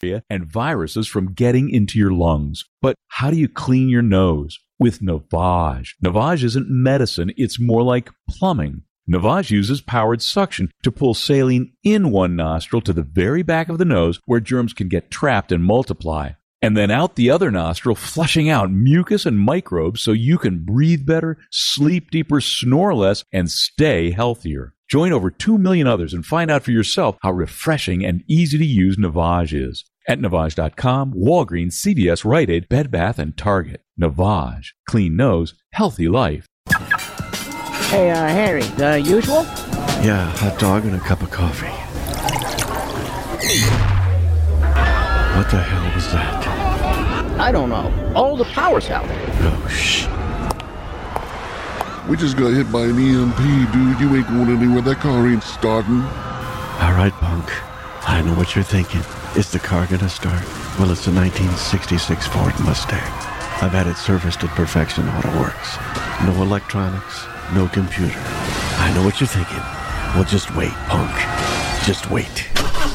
and viruses from getting into your lungs. But how do you clean your nose? With Navage. Navage isn't medicine, it's more like plumbing. Navage uses powered suction to pull saline in one nostril to the very back of the nose where germs can get trapped and multiply, and then out the other nostril, flushing out mucus and microbes so you can breathe better, sleep deeper, snore less, and stay healthier. Join over 2 million others and find out for yourself how refreshing and easy to use Navage is. At Navage.com, Walgreens, CVS, Rite Aid, Bed Bath, and Target. Navage. Clean nose, healthy life. Hey, Harry, the usual? Yeah, hot dog and a cup of coffee. What the hell was that? I don't know. All the power's out. Oh, shit. We just got hit by an EMP, dude. You ain't going anywhere. That car ain't starting. All right, punk. I know what you're thinking. Is the car gonna start? Well, it's a 1966 Ford Mustang. I've had it serviced at Perfection Auto Works. No electronics, no computer. I know what you're thinking. Well, just wait, punk. Just wait.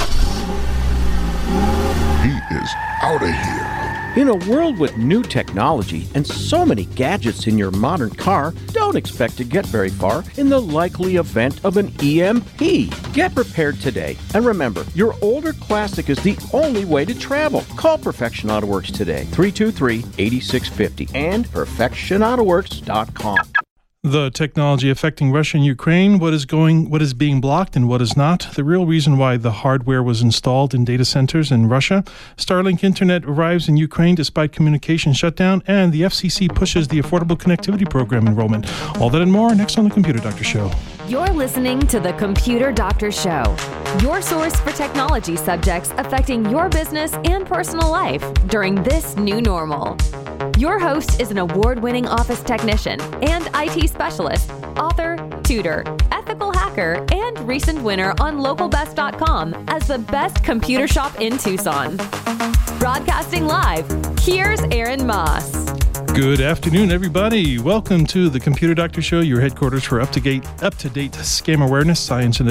He is out of here. In a world with new technology and so many gadgets in your modern car, don't expect to get very far in the likely event of an EMP. Get prepared today. And remember, your older classic is the only way to travel. Call Perfection Auto Works today, 323-8650 and perfectionautoworks.com. The technology affecting Russia and Ukraine, what is being blocked and what is not, the real reason why the hardware was installed in data centers in Russia, Starlink Internet arrives in Ukraine despite communication shutdown, and the FCC pushes the Affordable Connectivity Program enrollment. All that and more next on The Computer Doctor Show. You're listening to The Computer Doctor Show, your source for technology subjects affecting your business and personal life during this new normal. Your host is an award-winning office technician and IT specialist, author, tutor, ethical hacker, and recent winner on localbest.com as the best computer shop in Tucson. Broadcasting live, here's Aaron Moss. Good afternoon, everybody. Welcome to the Computer Doctor Show, your headquarters for up-to-date scam awareness, science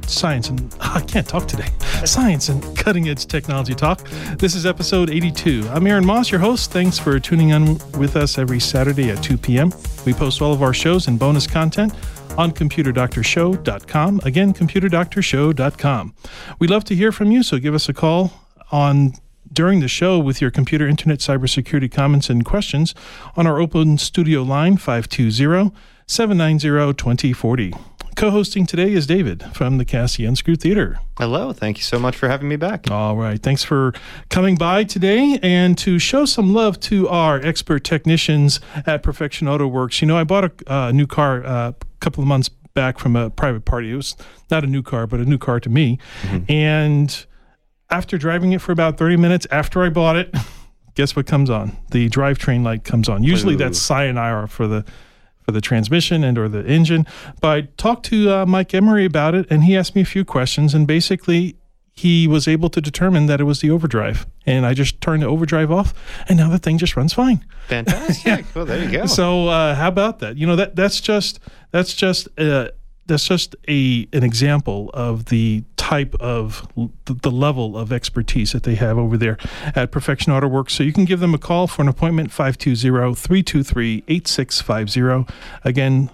and cutting-edge technology talk. This is episode 82. I'm Aaron Moss, your host. Thanks for tuning in with us every Saturday at 2 p.m. We post all of our shows and bonus content on computerdoctorshow.com. Again, computerdoctorshow.com. We'd love to hear from you, so give us a call during the show with your computer, internet, cybersecurity comments and questions on our open studio line, 520-790-2040. Co-hosting today is David from the Cassie Unscrew Theater. Hello. Thank you so much for having me back. All right. Thanks for coming by today and to show some love to our expert technicians at Perfection Auto Works. You know, I bought a new car a couple of months back from a private party. It was not a new car, but a new car to me. Mm-hmm. And after driving it for about 30 minutes after I bought it, guess what comes on? The drivetrain light comes on. Usually that's sayonara for the transmission and or the engine. But I talked to Mike Emery about it, and he asked me a few questions, and basically he was able to determine that it was the overdrive. And I just turned the overdrive off, and now the thing just runs fine. Fantastic. Yeah. Well, there you go. So how about that? You know, that's just an example of the type of the level of expertise that they have over there at Perfection Auto Works. So you can give them a call for an appointment, 520-323-8650. Again,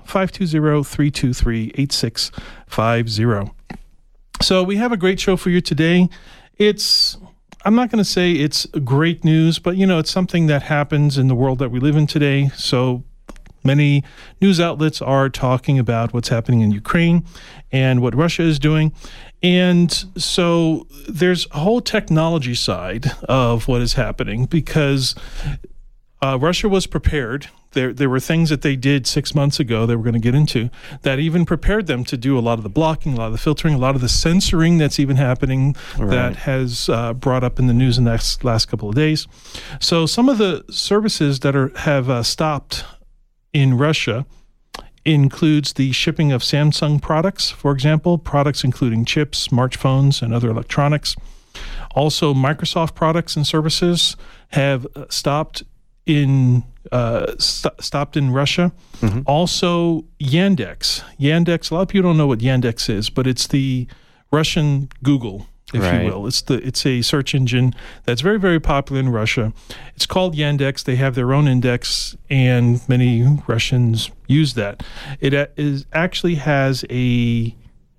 520-323-8650. So we have a great show for you today. I'm not going to say it's great news, but, you know, it's something that happens in the world that we live in today. So many news outlets are talking about what's happening in Ukraine and what Russia is doing. And so there's a whole technology side of what is happening because Russia was prepared. There were things that they did 6 months ago that we're going to get into that even prepared them to do a lot of the blocking, a lot of the filtering, a lot of the censoring that's even happening that has brought up in the news in the last couple of days. So some of the services that have stopped in Russia includes the shipping of Samsung products, for example, products including chips, smartphones, and other electronics. Also, Microsoft products and services have stopped in Russia. Mm-hmm. Also, Yandex. Yandex, a lot of people don't know what Yandex is, but it's the Russian Google. if you will. It's a search engine that's very, very popular in Russia. It's called Yandex. They have their own index, and many Russians use that. It actually has a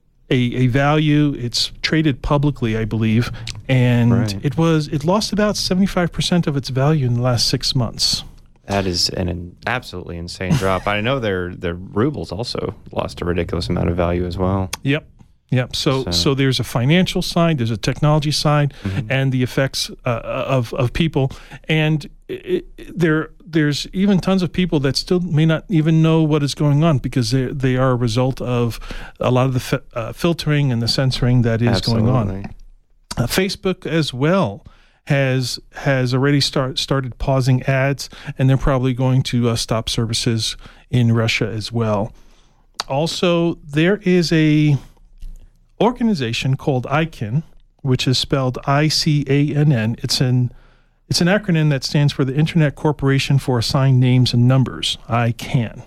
value. It's traded publicly, I believe, and it lost about 75% of its value in the last 6 months. That is an absolutely insane drop. I know their rubles also lost a ridiculous amount of value as well. Yep. So there's a financial side, there's a technology side, and the effects of people. And there's even tons of people that still may not even know what is going on because they are a result of a lot of the filtering and the censoring that is going on. Facebook as well has already started pausing ads, and they're probably going to stop services in Russia as well. Also, there is a organization called ICANN, which is spelled ICANN. It's an acronym that stands for the Internet Corporation for Assigned Names and Numbers. ICANN.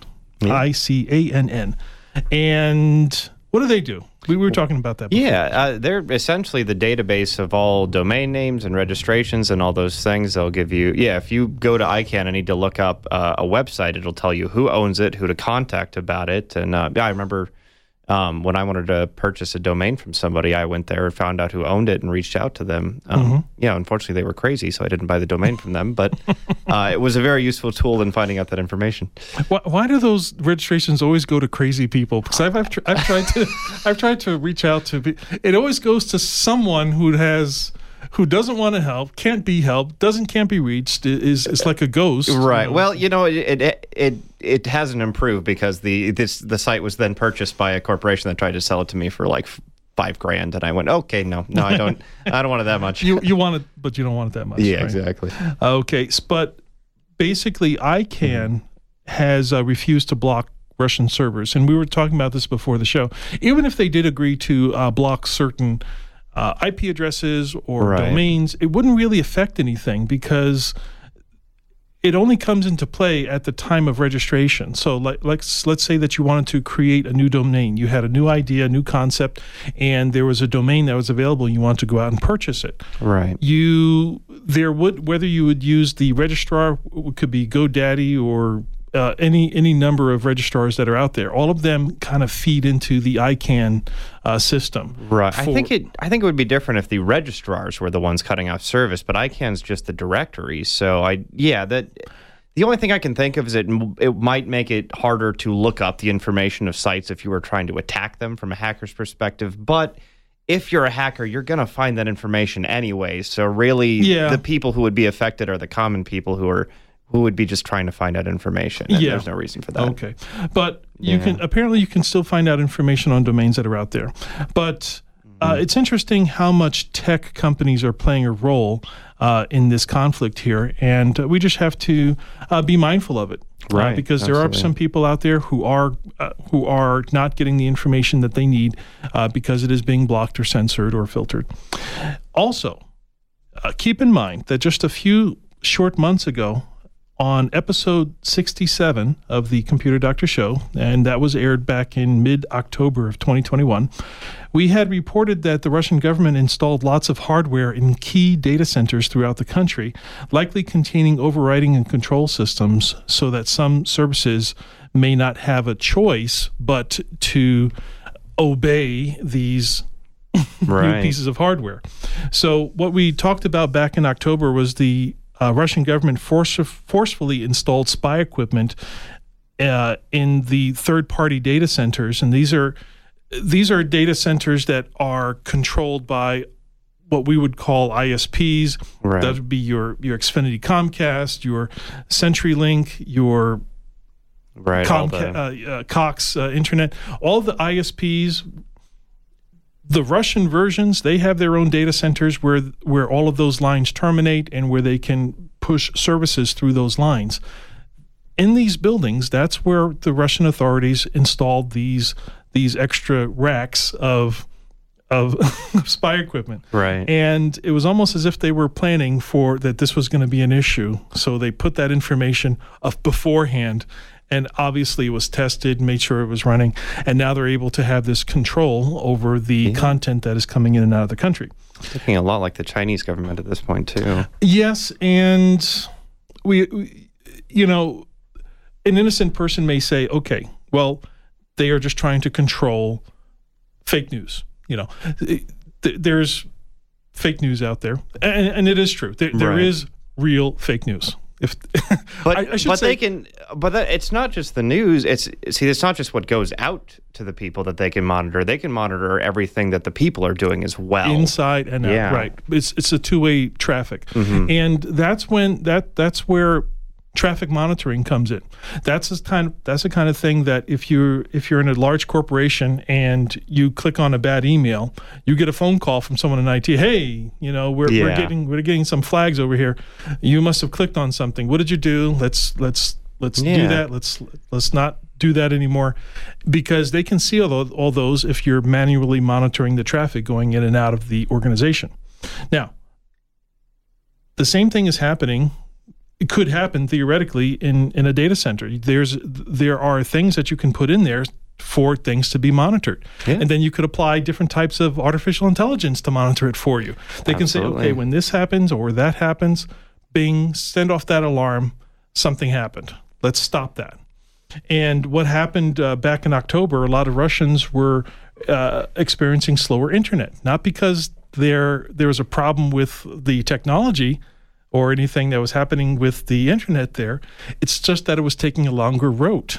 ICANN. And what do they do? We were talking about that before. Yeah, they're essentially the database of all domain names and registrations and all those things. They'll give you, if you go to ICANN and need to look up a website, it'll tell you who owns it, who to contact about it. And I remember when I wanted to purchase a domain from somebody, I went there and found out who owned it and reached out to them. Unfortunately, they were crazy, so I didn't buy the domain from them. But it was a very useful tool in finding out that information. Why do those registrations always go to crazy people? Because I've tried to reach out to. It always goes to someone who doesn't want to help, can't be helped, can't be reached, is like a ghost. Right. Well, it hasn't improved because the site was then purchased by a corporation that tried to sell it to me for like $5,000, and I went, okay, no, I don't want it that much. You want it, but you don't want it that much. Yeah, right? Exactly. Okay, but basically, ICANN has refused to block Russian servers, and we were talking about this before the show. Even if they did agree to block certain IP addresses or domains, it wouldn't really affect anything because it only comes into play at the time of registration. So let's say that you wanted to create a new domain. You had a new idea, a new concept, and there was a domain that was available. You want to go out and purchase it. Right. Whether you would use the registrar, it could be GoDaddy or any number of registrars that are out there. All of them kind of feed into the ICANN system. Right. I think it would be different if the registrars were the ones cutting off service, but ICANN's just the directory. So the only thing I can think of is it might make it harder to look up the information of sites if you were trying to attack them from a hacker's perspective. But if you're a hacker, you're going to find that information anyway. So really, the people who would be affected are the common people who would be just trying to find out information. And there's no reason for that. Okay. But you can still find out information on domains that are out there. But it's interesting how much tech companies are playing a role in this conflict here. And we just have to be mindful of it. Right. Because there are some people out there who are not getting the information that they need because it is being blocked or censored or filtered. Also, keep in mind that just a few short months ago, on episode 67 of the Computer Doctor Show, and that was aired back in mid-October of 2021, we had reported that the Russian government installed lots of hardware in key data centers throughout the country, likely containing overriding and control systems so that some services may not have a choice but to obey these new pieces of hardware. So what we talked about back in October was the Russian government forcefully installed spy equipment in the third-party data centers, and these are data centers that are controlled by what we would call ISPs. Right. That would be your Xfinity Comcast, your CenturyLink, your Cox Internet. All the ISPs. The Russian versions, they have their own data centers where all of those lines terminate and where they can push services through those lines. In these buildings, that's where the Russian authorities installed these extra racks of of spy equipment. Right. And it was almost as if they were planning for that this was going to be an issue. So they put that information up beforehand, and obviously it was tested, made sure it was running, and now they're able to have this control over the content that is coming in and out of the country. Looking a lot like the Chinese government at this point, too. Yes, and we you know, an innocent person may say, okay, well, they are just trying to control fake news. You know, there's fake news out there, and it is true. There is real fake news. But I should say, they can. But it's not just the news. It's not just what goes out to the people that they can monitor. They can monitor everything that the people are doing as well, inside and out. Right. It's a two-way traffic, and that's where traffic monitoring comes in. That's the kind of thing that if you're in a large corporation and you click on a bad email, you get a phone call from someone in IT. Hey, you know, we're getting some flags over here. You must have clicked on something. What did you do? Let's do that. Let's not do that anymore, because they can see all those if you're manually monitoring the traffic going in and out of the organization. Now, the same thing is happening. It could happen theoretically in a data center. There are things that you can put in there for things to be monitored. Yeah. And then you could apply different types of artificial intelligence to monitor it for you. They can say, okay, when this happens or that happens, bing, send off that alarm, something happened. Let's stop that. And what happened back in October, a lot of Russians were experiencing slower internet, not because there was a problem with the technology or anything that was happening with the internet there. It's just that it was taking a longer route.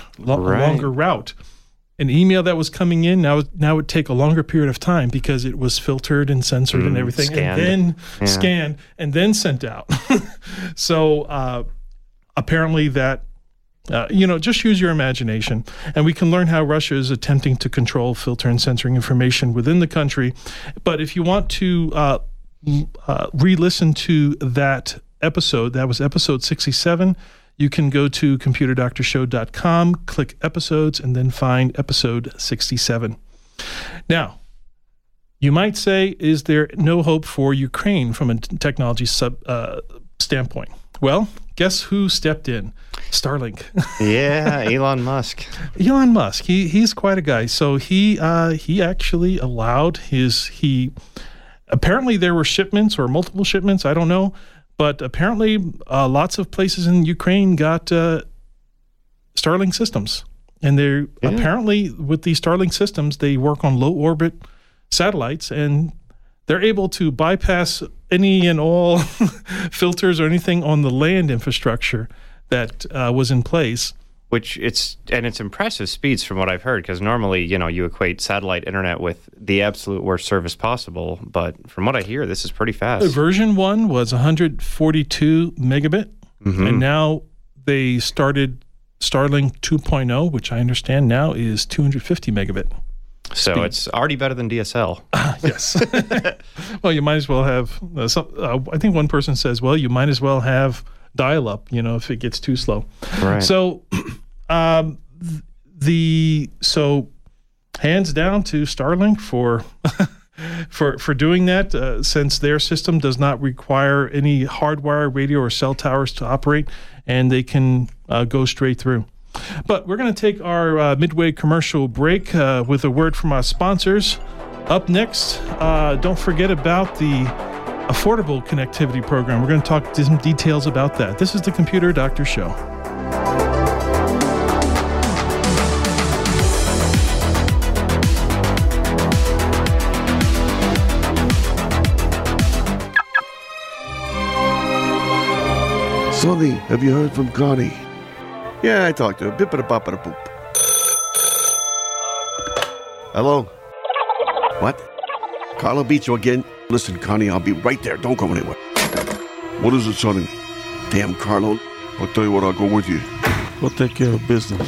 An email that was coming in now would take a longer period of time because it was filtered and censored and everything, and then scanned and then sent out. So apparently that, just use your imagination. And we can learn how Russia is attempting to control, filter, and censoring information within the country. But if you want to re-listen to that episode, that was episode 67, you can go to computerdoctorshow.com, click episodes, and then find episode 67. Now, you might say, is there no hope for Ukraine from a technology standpoint? Well, guess who stepped in? Starlink. Yeah, Elon Musk. Elon Musk. He's quite a guy. So he actually allowed apparently there were shipments or multiple shipments, I don't know, but apparently lots of places in Ukraine got Starlink systems. And they're apparently with these Starlink systems, they work on low orbit satellites, and they're able to bypass any and all filters or anything on the land infrastructure that was in place. Which it's impressive speeds from what I've heard, because normally, you equate satellite internet with the absolute worst service possible. But from what I hear, this is pretty fast. Version 1 was 142 megabit, and now they started Starlink 2.0, which I understand now is 250 megabit. So speed. It's already better than DSL. Yes. Well, you might as well have I think one person says, well, you might as well have dial-up, if it gets too slow. Right. So, hands down to Starlink for doing that, since their system does not require any hardwire, radio, or cell towers to operate, and they can go straight through. But we're going to take our midway commercial break with a word from our sponsors. Up next, don't forget about the Affordable Connectivity Program. We're going to talk some details about that. This is the Computer Doctor Show. Sonny, have you heard from Connie? Yeah, I talked to her. Bip-a-da-bop-a-da-boop. Hello? What? Carlo beat you again? Listen, Connie, I'll be right there. Don't go anywhere. What is it, Sonny? Damn, Carlo. I'll tell you what, I'll go with you. We'll take care of business.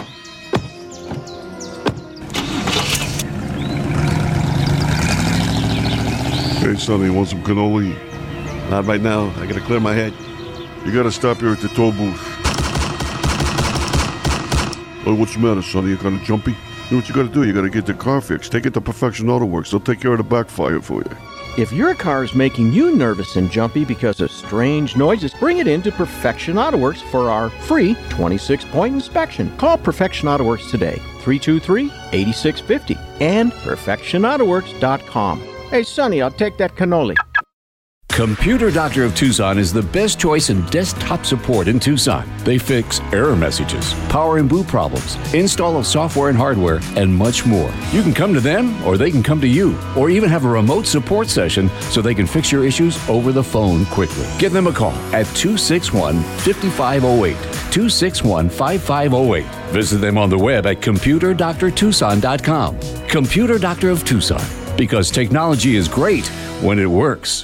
Hey, Sonny, want some cannoli? Not right now. I gotta clear my head. You gotta stop here at the toll booth. Oh, what's the matter, Sonny? You kinda jumpy? know what you got to do? You got to get the car fixed. Take it to Perfection Auto Works. They'll take care of the backfire for you. If your car is making you nervous and jumpy because of strange noises, bring it into Perfection Auto Works for our free 26-point inspection. Call Perfection Auto Works today, 323-8650, and perfectionautoworks.com. Hey, Sonny, I'll take that cannoli. Computer Doctor of Tucson is the best choice in desktop support in Tucson. They fix error messages, power and boot problems, install of software and hardware, and much more. You can come to them, or they can come to you, or even have a remote support session so they can fix your issues over the phone quickly. Give them a call at 261-5508, 261-5508. Visit them on the web at computerdoctortucson.com. Computer Doctor of Tucson, because technology is great when it works.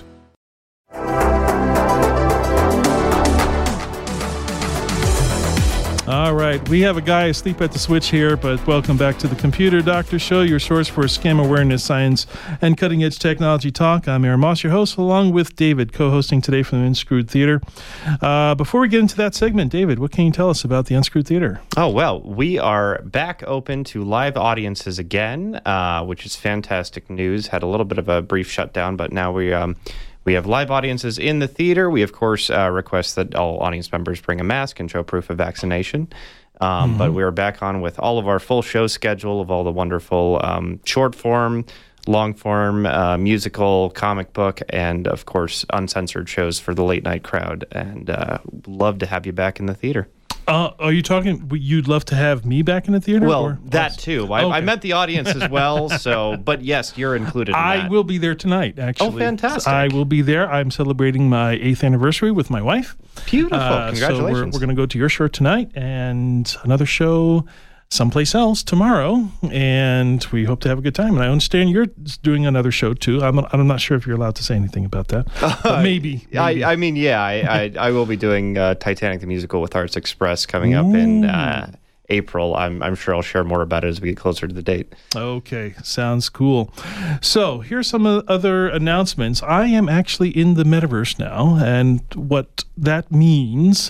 All right, we have a guy asleep at the switch here, but welcome back to the Computer Doctor Show, your source for scam awareness, science, and cutting-edge technology talk. I'm Aaron Moss, your host, along with David, co-hosting today from the Unscrewed Theater. Before we get into that segment, David, what can you tell us about the Unscrewed Theater? Oh, well, we are back open to live audiences again, which is fantastic news. Had a little bit of a brief shutdown, but now we have live audiences in the theater. We, of course, request that all audience members bring a mask and show proof of vaccination. But we are back on with all of our full show schedule of all the wonderful short form, long form, musical, comic book, and, of course, uncensored shows for the late night crowd. And love to have you back in the theater. Are you talking, you'd love to have me back in the theater? Well, or? that too. I meant the audience as well. So, but yes, you're included in that. I will be there tonight, actually. Oh, fantastic. I will be there. I'm celebrating my 8th anniversary with my wife. Beautiful. Congratulations. So we're going to go to your show tonight and another show someplace else tomorrow, and we hope to have a good time. And I understand you're doing another show too. I'm not sure if you're allowed to say anything about that, but maybe. I mean, yeah, I will be doing Titanic the Musical with Arts Express coming up in April. I'm sure I'll share more about it as we get closer to the date. Okay, sounds cool. So here's some other announcements. I am actually in the metaverse now, and what that means,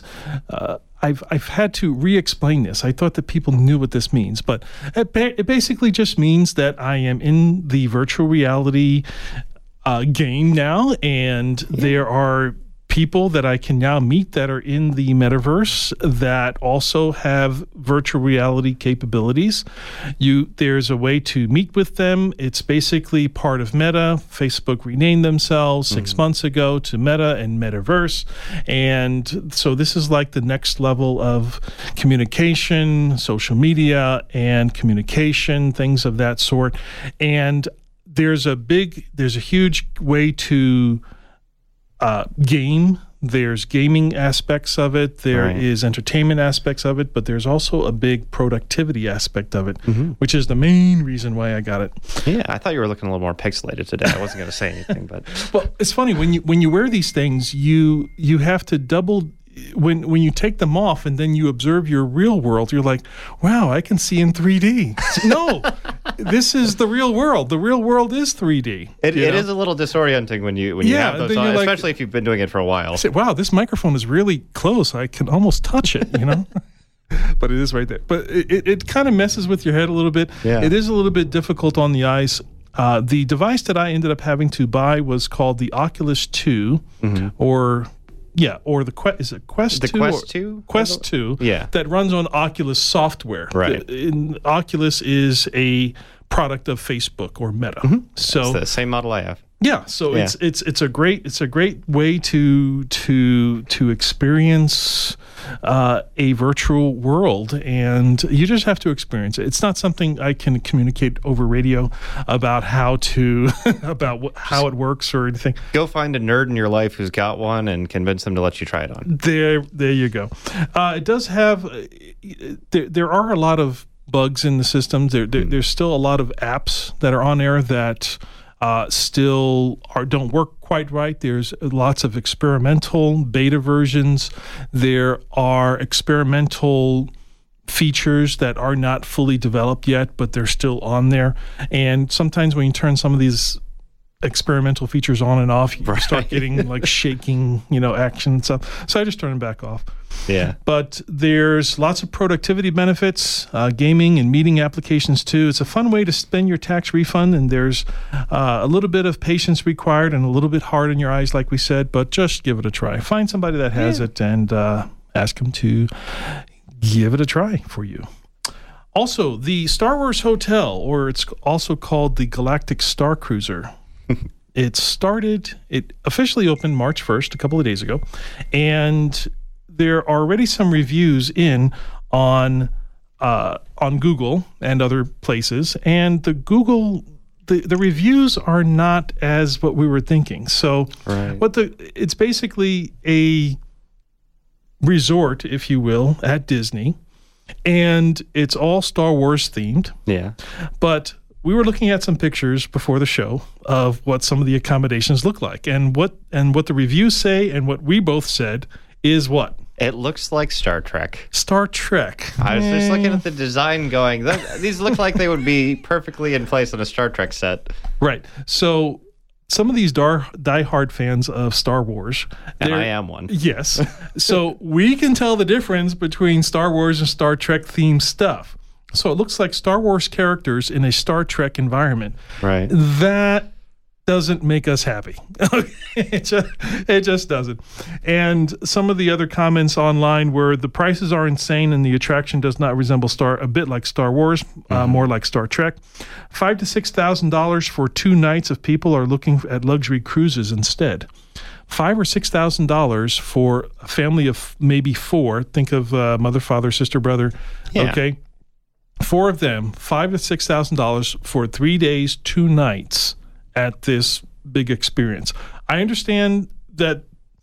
I've had to re-explain this. I thought that people knew what this means, but it basically just means that I am in the virtual reality game now, and there are people that I can now meet that are in the metaverse that also have virtual reality capabilities. There's a way to meet with them. It's basically part of Meta. Facebook renamed themselves 6 months ago to Meta and Metaverse. And so this is like the next level of communication, social media and communication, things of that sort. And there's a huge way to game. There's gaming aspects of it. There is entertainment aspects of it, but there's also a big productivity aspect of it, which is the main reason why I got it. Yeah, I thought you were looking a little more pixelated today. I wasn't going to say anything, but well, it's funny when you wear these things, you have to double. When you take them off and then you observe your real world, you're like, wow, I can see in 3D. No, this is the real world. The real world is 3D. It is a little disorienting when you have those on, especially if you've been doing it for a while. Say, wow, this microphone is really close. I can almost touch it, But it is right there. But it kind of messes with your head a little bit. Yeah. It is a little bit difficult on the eyes. The device that I ended up having to buy was called the Oculus 2 or the Quest 2? The Quest 2? Quest 2, that runs on Oculus software. Right. Oculus is a product of Facebook or Meta. So it's the same model I have. Yeah, so it's a great way to experience a virtual world, and you just have to experience it. It's not something I can communicate over radio about how it works or anything. Go find a nerd in your life who's got one and convince them to let you try it on. There you go. It does have there are a lot of bugs in the system. There's still a lot of apps that are on there that don't work quite right. There's lots of experimental beta versions. There are experimental features that are not fully developed yet, but they're still on there. And sometimes when you turn some of these experimental features on and off, you start getting like shaking, action and stuff. So I just turn them back off. Yeah. But there's lots of productivity benefits, gaming and meeting applications too. It's a fun way to spend your tax refund, and there's a little bit of patience required and a little bit hard in your eyes, like we said, but just give it a try. Find somebody that has it and ask them to give it a try for you. Also, the Star Wars Hotel, or it's also called the Galactic Star Cruiser. It officially opened March 1st, a couple of days ago, and there are already some reviews on Google and other places, and the reviews are not as what we were thinking. So, it's basically a resort, if you will, at Disney, and it's all Star Wars themed. Yeah, but we were looking at some pictures before the show of what some of the accommodations look like, and what the reviews say, and what we both said is what? It looks like Star Trek. Star Trek. I was just looking at the design going, these look like they would be perfectly in place on a Star Trek set. Right. So some of these diehard fans of Star Wars. And I am one. Yes. So we can tell the difference between Star Wars and Star Trek themed stuff. So it looks like Star Wars characters in a Star Trek environment. Right. That doesn't make us happy. It just doesn't. And some of the other comments online were the prices are insane and the attraction does not resemble a bit like Star Wars, more like Star Trek. $5,000 to $6,000 for 2 nights if people are looking at luxury cruises instead. $5,000 or $6,000 for a family of maybe 4. Think of mother, father, sister, brother. Yeah. Okay. 4 of them, $5,000 to $6,000 for 3 days, 2 nights at this big experience. I understand the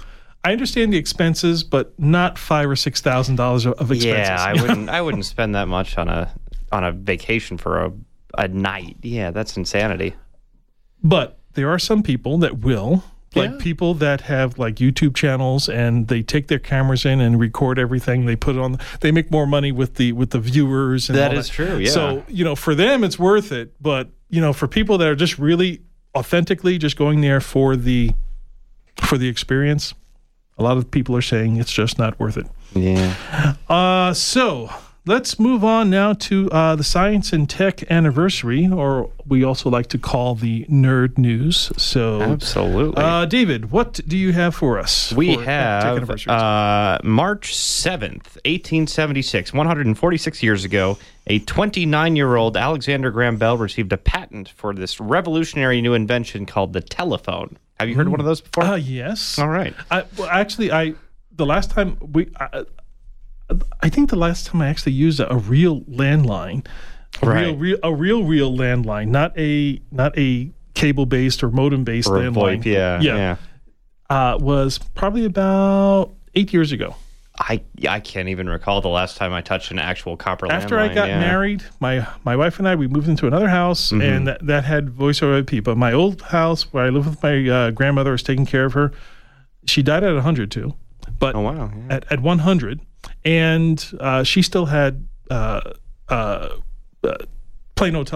expenses, but not $5,000 or $6,000 of expenses. Yeah, I wouldn't spend that much on a vacation for a night. Yeah, that's insanity. But there are some people that will, like people that have like YouTube channels, and they take their cameras in and record everything. They put it on. They make more money with the viewers. And that is true. Yeah. So for them it's worth it. But for people that are just really authentically just going there for the experience, a lot of people are saying it's just not worth it. Yeah. So let's move on now to the Science and Tech Anniversary, or we also like to call the Nerd News. So absolutely. David, what do you have for us? We have March 7th, 1876, 146 years ago, a 29-year-old Alexander Graham Bell received a patent for this revolutionary new invention called the telephone. Have you heard of one of those before? Yes. All right. The last time I think the last time I actually used a real landline, a real landline, not a cable-based or modem-based or landline. VoIP, was probably about 8 years ago. I can't even recall the last time I touched an actual copper landline. After I got married, my wife and I, we moved into another house, and that had voice over IP. But my old house where I lived with my grandmother, was taking care of her. She died at 100 too. But at 100, and she still had plain old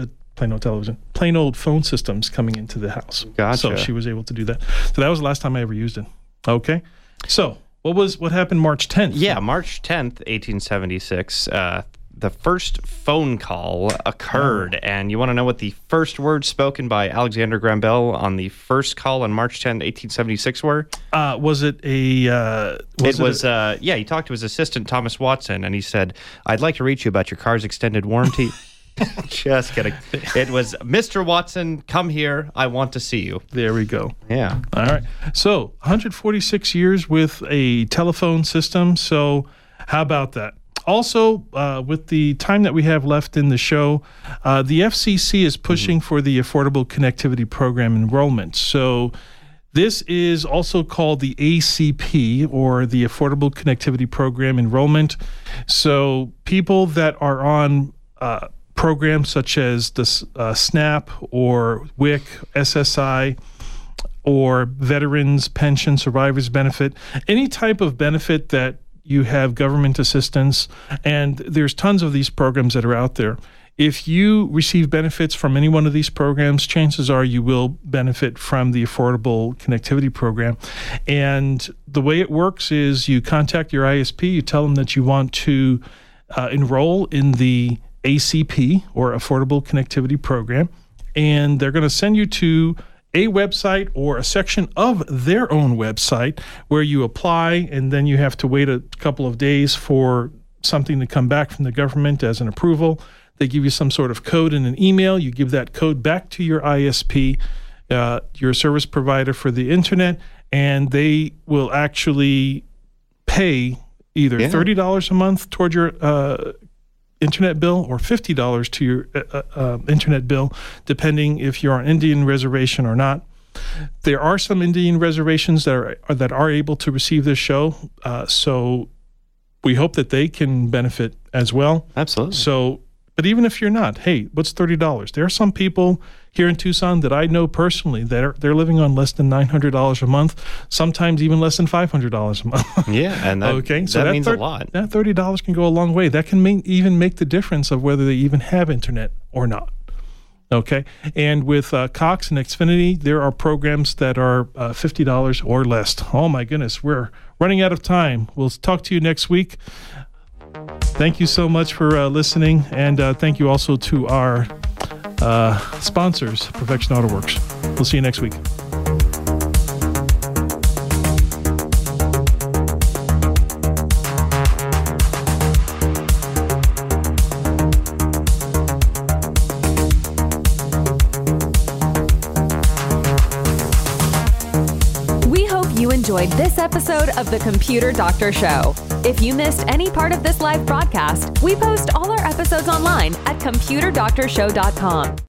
phone systems coming into the house. Gotcha. So she was able to do that. So that was the last time I ever used it. Okay. So what happened March 10th? Yeah, March 10th, 1876. The first phone call occurred, and you want to know what the first words spoken by Alexander Graham Bell on the first call on March 10th, 1876 were? Was it a... he talked to his assistant, Thomas Watson, and he said, "I'd like to reach you about your car's extended warranty." Just kidding. It was, "Mr. Watson, come here. I want to see you." There we go. Yeah. All right. So 146 years with a telephone system. So how about that? Also, with the time that we have left in the show, the FCC is pushing for the Affordable Connectivity Program enrollment. So this is also called the ACP, or the Affordable Connectivity Program enrollment. So people that are on programs such as the SNAP or WIC, SSI, or Veterans Pension Survivors Benefit, any type of benefit that you have government assistance, and there's tons of these programs that are out there. if you receive benefits from any one of these programs, chances are you will benefit from the Affordable Connectivity Program. And the way it works is you contact your ISP, you tell them that you want to enroll in the ACP, or Affordable Connectivity Program, and they're going to send you to a website or a section of their own website where you apply, and then you have to wait a couple of days for something to come back from the government as an approval. They give you some sort of code in an email. You give that code back to your ISP, your service provider for the internet, and they will actually pay either $30 a month toward your internet bill or $50 to your internet bill, depending if you're on Indian reservation or not. There are some Indian reservations that are able to receive this show, so we hope that they can benefit as well. Absolutely. So, but even if you're not, hey, what's $30? There are some people here in Tucson that I know personally that they're living on less than $900 a month, sometimes even less than $500 a month. Yeah, and that, that means a lot. That $30 can go a long way. That can even make the difference of whether they even have internet or not. Okay, and with Cox and Xfinity, there are programs that are $50 or less. Oh my goodness, we're running out of time. We'll talk to you next week. Thank you so much for listening, and thank you also to our sponsors, Perfection Auto Works. We'll see you next week. We hope you enjoyed this episode of The Computer Doctor Show. If you missed any part of this live broadcast, we post all our episodes online at computerdoctorshow.com.